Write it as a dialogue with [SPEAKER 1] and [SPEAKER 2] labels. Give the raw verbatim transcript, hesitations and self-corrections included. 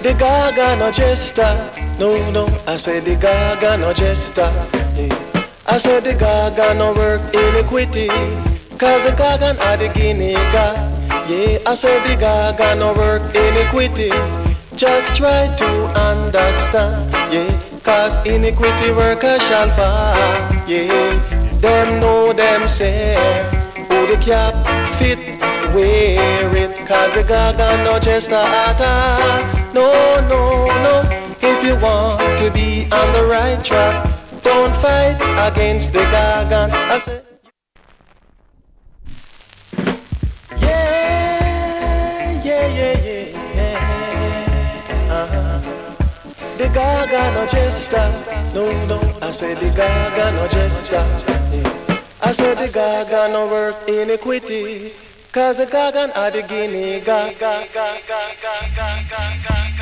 [SPEAKER 1] The Gaga no jester, no, no, I said the Gaga no jester. Yeah. I said the Gaga no work iniquity, cause the Gaga are the guinea gag. Yeah, I said the Gaga no work iniquity, just try to understand. Yeah, cause iniquity workers shall fall. Yeah, them know them say, who the cap fit, wear it, cause the Gaga no jester at all. No, no, no, if you want to be on the right track, don't fight against the Gaga. I said, yeah, yeah, yeah, yeah, yeah. Uh-huh. The Gaga no jester, no, no, I said the Gaga no jester. Yeah. I said the Gaga no work iniquity, cause the Gaga are the guinea gag.